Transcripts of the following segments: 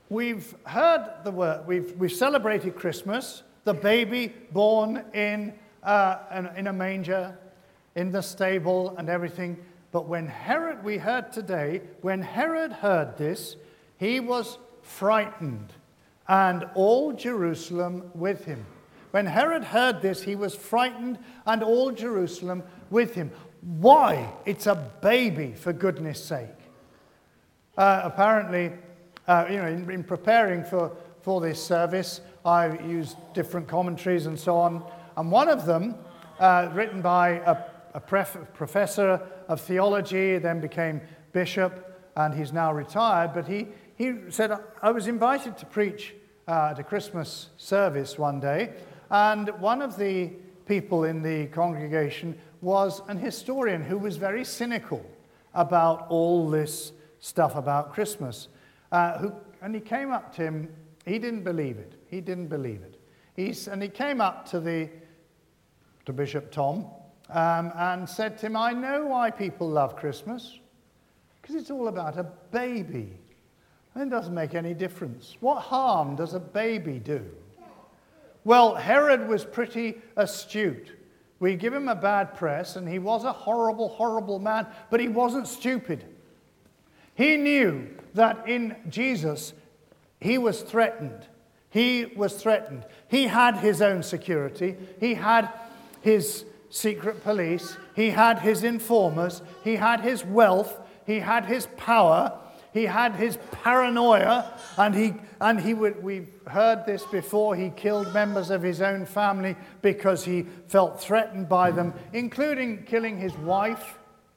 we've heard the word, we've celebrated Christmas, the baby born in a manger, in the stable and everything. But we heard today, when Herod heard this, he was frightened, and all Jerusalem with him. When Herod heard this, he was frightened, and all Jerusalem with him. Why? It's a baby, for goodness sake. Apparently, in preparing for this service, I used different commentaries and so on. And one of them, written by a professor of theology, then became bishop, and he's now retired. But he said, I was invited to preach at a Christmas service one day, and one of the people in the congregation was an historian who was very cynical about all this stuff about Christmas. And he came up to him. He didn't believe it. And he came up to Bishop Tom and said to him, I know why people love Christmas, because it's all about a baby. And it doesn't make any difference. What harm does a baby do? Well, Herod was pretty astute. We give him a bad press, and he was a horrible, horrible man, but he wasn't stupid. He knew that in Jesus, he was threatened. He was threatened. He had his own security. He had his secret police. He had his informers. He had his wealth. He had his power. He had his paranoia. We've heard this before, he killed members of his own family because he felt threatened by them, including killing his wife.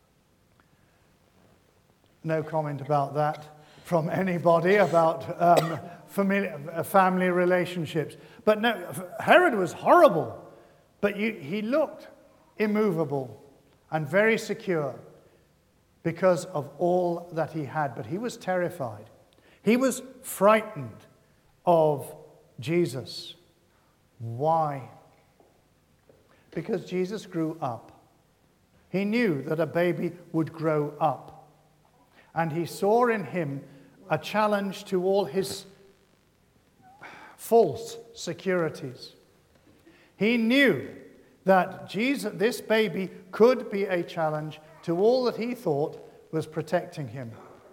No comment about that from anybody about family relationships. But no, Herod was horrible, but he looked immovable and very secure because of all that he had. But he was terrified. He was frightened of Jesus. Why? Because Jesus grew up. He knew that a baby would grow up. And he saw in him a challenge to all his false securities. He knew that this baby could be a challenge to all that he thought was protecting him.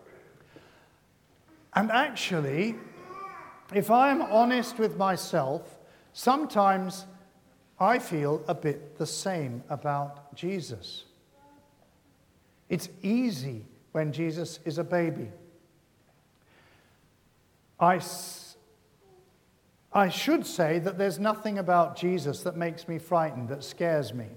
And actually, if I am honest with myself, sometimes I feel a bit the same about Jesus. It's easy when Jesus is a baby. I should say that there's nothing about Jesus that makes me frightened, that scares me.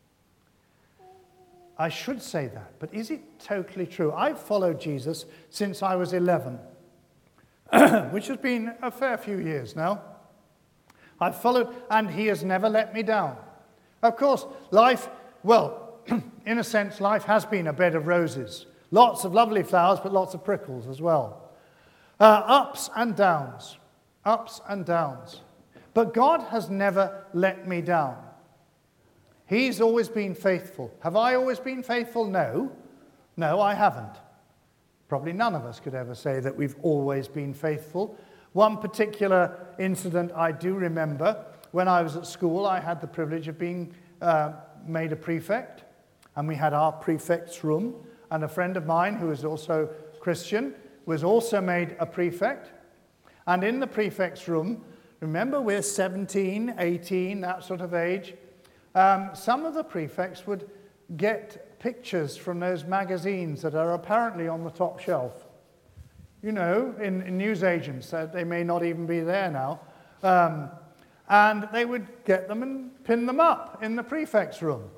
I should say that, but is it totally true? I've followed Jesus since I was 11, which has been a fair few years now. I've followed, and he has never let me down. Of course, life, well, in a sense, life has been a bed of roses. Lots of lovely flowers, but lots of prickles as well. Ups and downs. Ups and downs. But God has never let me down. He's always been faithful. Have I always been faithful? No. No, I haven't. Probably none of us could ever say that we've always been faithful. One particular incident I do remember, when I was at school, I had the privilege of being made a prefect, and we had our prefect's room, and a friend of mine who was also Christian was also made a prefect. And in the prefect's room, remember we're 17, 18, that sort of age, some of the prefects would get pictures from those magazines that are apparently on the top shelf. You know, in newsagents, they may not even be there now. And they would get them and pin them up in the prefect's room.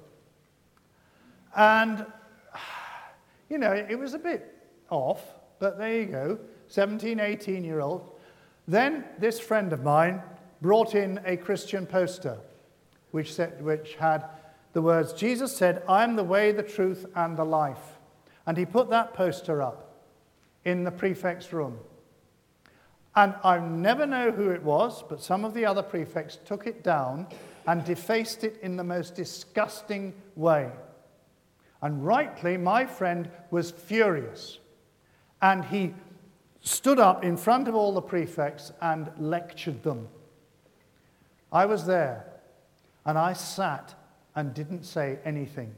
And, you know, it was a bit off, but there you go, 17, 18-year-old. Then this friend of mine brought in a Christian poster which had the words, Jesus said, I am the way, the truth, and the life. And he put that poster up in the prefect's room. And I never know who it was, but some of the other prefects took it down and defaced it in the most disgusting way. And rightly, my friend was furious. And he stood up in front of all the prefects and lectured them. I was there, and I sat and didn't say anything.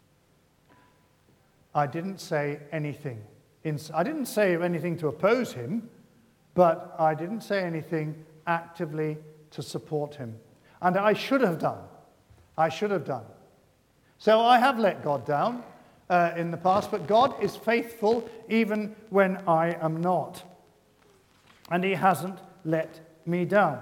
I didn't say anything. I didn't say anything to oppose him, but I didn't say anything actively to support him. And I should have done. I should have done. So I have let God down in the past, but God is faithful even when I am not. And he hasn't let me down.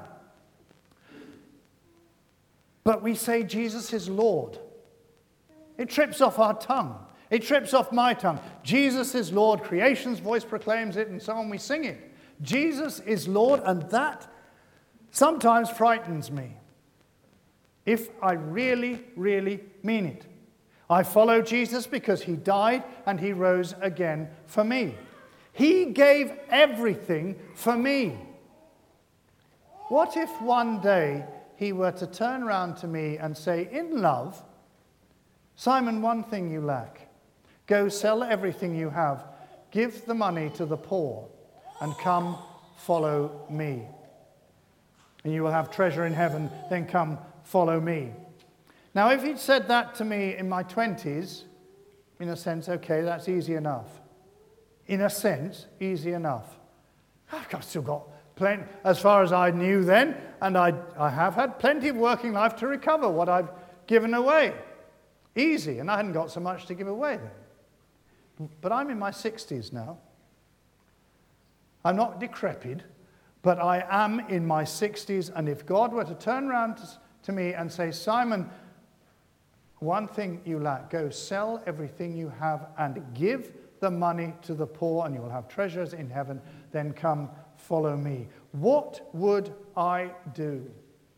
But we say Jesus is Lord. It trips off our tongue. It trips off my tongue. Jesus is Lord. Creation's voice proclaims it, and so on. We sing it. Jesus is Lord, and that sometimes frightens me. If I really, really mean it. I follow Jesus because he died and he rose again for me. He gave everything for me. What if one day he were to turn around to me and say, in love, Simon, one thing you lack. Go sell everything you have, give the money to the poor, and come follow me. And you will have treasure in heaven, then come follow me. Now, if he'd said that to me in my 20s, in a sense, okay, that's easy enough. In a sense, easy enough. I've still got plenty, as far as I knew then, and I have had plenty of working life to recover what I've given away. Easy, and I hadn't got so much to give away then. But I'm in my 60s now. I'm not decrepit, but I am in my 60s, and if God were to turn around to me and say, Simon, one thing you lack, go sell everything you have and give the money to the poor, and you will have treasures in heaven, then come follow me. What would I do?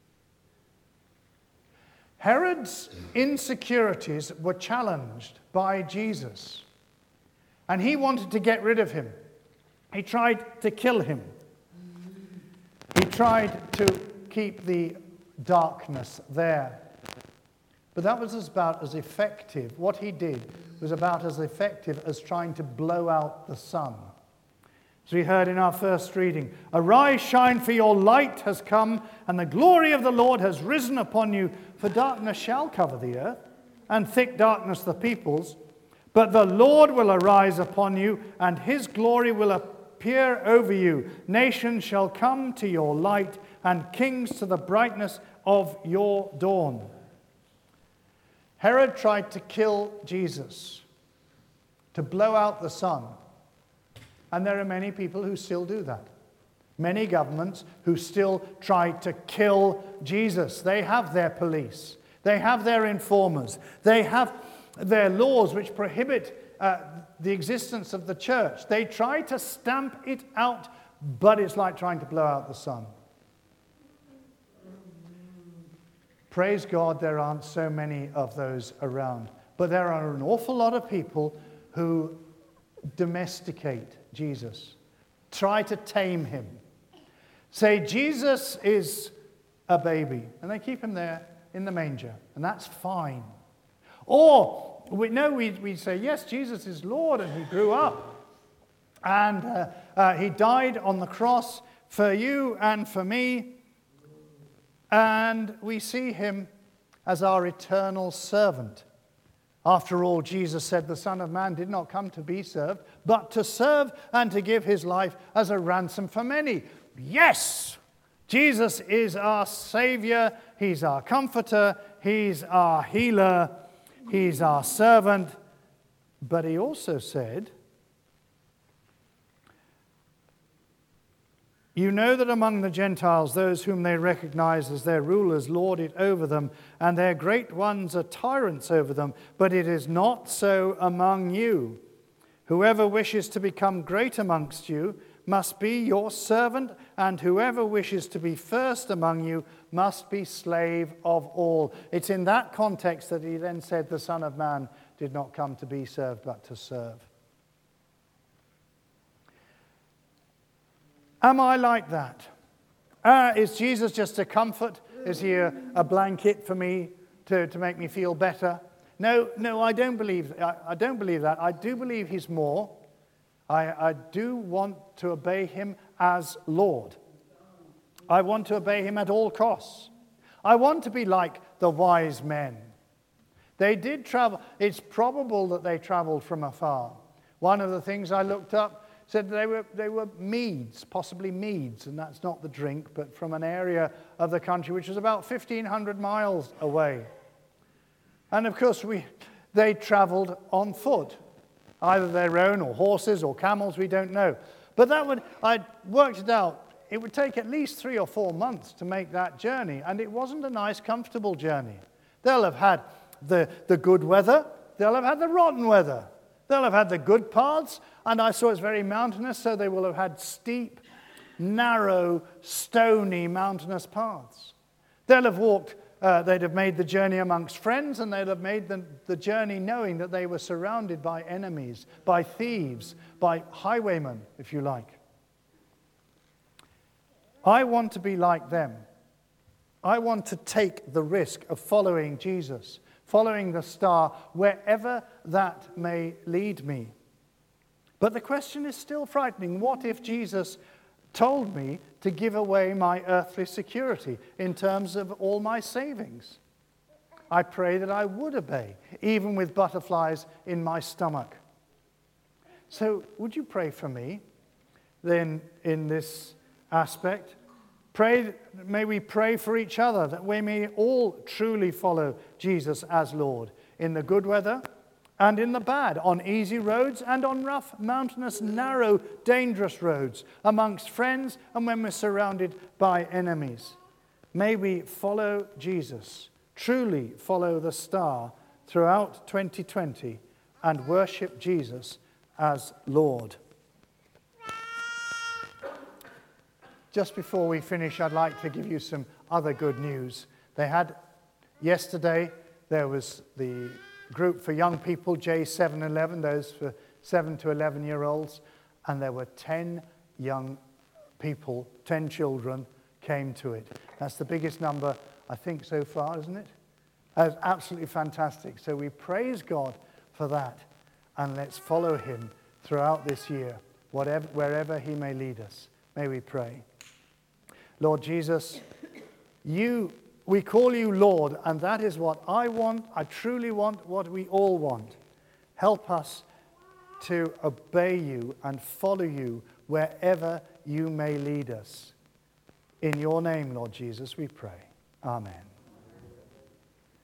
Herod's insecurities were challenged by Jesus, and he wanted to get rid of him. He tried to kill him. He tried to keep the darkness there. But that was about as effective. What he did was about as effective as trying to blow out the sun. As we heard in our first reading, arise, shine, for your light has come, and the glory of the Lord has risen upon you. For darkness shall cover the earth, and thick darkness the peoples. But the Lord will arise upon you, and his glory will appear over you. Nations shall come to your light, and kings to the brightness of your dawn. Herod tried to kill Jesus, to blow out the sun. And there are many people who still do that. Many governments who still try to kill Jesus. They have their police. They have their informers. They have their laws which prohibit the existence of the church. They try to stamp it out, but it's like trying to blow out the sun. Praise God, there aren't so many of those around. But there are an awful lot of people who domesticate Jesus, try to tame him, say Jesus is a baby, and they keep him there in the manger, and that's fine. Or we say, yes, Jesus is Lord, and he grew up, and he died on the cross for you and for me, and we see him as our eternal servant. After all, Jesus said the Son of Man did not come to be served, but to serve and to give his life as a ransom for many. Yes, Jesus is our Savior. He's our comforter. He's our healer. He's our servant. But he also said, you know that among the Gentiles, those whom they recognize as their rulers lord it over them, and their great ones are tyrants over them. But it is not so among you. Whoever wishes to become great amongst you must be your servant, and whoever wishes to be first among you must be slave of all. It's in that context that he then said the Son of Man did not come to be served, but to serve. Am I like that? Is Jesus just a comfort? Is he a blanket for me to make me feel better? No, I don't believe that. I do believe he's more. I do want to obey him as Lord. I want to obey him at all costs. I want to be like the wise men. They did travel. It's probable that they traveled from afar. One of the things I looked up said they were Medes, possibly Medes, and that's not the drink, but from an area of the country which was about 1,500 miles away. And of course, they traveled on foot, either their own or horses or camels, we don't know. But I worked it out. It would take at least 3 or 4 months to make that journey, and it wasn't a nice, comfortable journey. They'll have had the good weather, they'll have had the rotten weather. They'll have had the good paths, and I saw it's very mountainous, so they will have had steep, narrow, stony, mountainous paths. They'll have walked, they'd have made the journey amongst friends, and they'd have made the journey knowing that they were surrounded by enemies, by thieves, by highwaymen, if you like. I want to be like them. I want to take the risk of following Jesus, following the star, wherever that may lead me. But the question is still frightening. What if Jesus told me to give away my earthly security in terms of all my savings? I pray that I would obey, even with butterflies in my stomach. So would you pray for me then in this aspect? May we pray for each other that we may all truly follow Jesus as Lord in the good weather and in the bad, on easy roads and on rough, mountainous, narrow, dangerous roads, amongst friends and when we're surrounded by enemies. May we follow Jesus, truly follow the star throughout 2020 and worship Jesus as Lord. Just before we finish, I'd like to give you some other good news. Yesterday, there was the group for young people, J711, those for 7 to 11-year-olds, and there were 10 young people, 10 children came to it. That's the biggest number, I think, so far, isn't it? That's absolutely fantastic. So we praise God for that, and let's follow him throughout this year, wherever he may lead us. May we pray. Lord Jesus, we call you Lord, and that is what I want. I truly want what we all want. Help us to obey you and follow you wherever you may lead us. In your name, Lord Jesus, we pray. Amen.